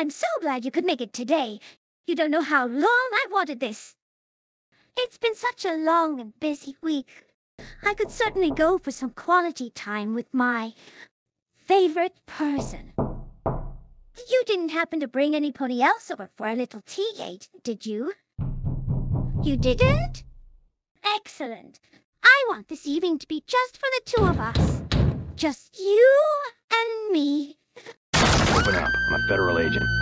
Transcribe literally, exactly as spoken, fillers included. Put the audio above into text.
I'm so glad you could make it today. You don't know how long I wanted this. It's been such a long and busy week. I could certainly go for some quality time with my favorite person. You didn't happen to bring anybody else over for a little tea date, did you? You didn't? Excellent. I want this evening to be just for the two of us. Just you and me. Open up. I'm a federal agent.